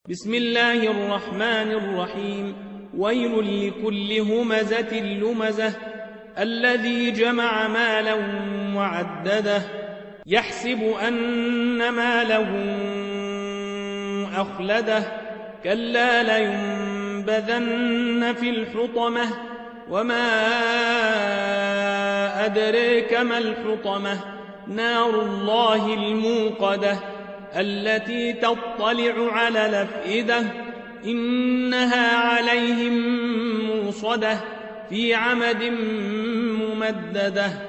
بسم الله الرحمن الرحيم. ويل لكل همزة لمزة الذي جمع مالا وعدده يحسب أن ماله أخلده كلا لينبذن في الحطمة وما أدريك ما الحطمة نار الله الموقدة التي تطلع على الأفئدة إنها عليهم موصدة في عمد ممددة.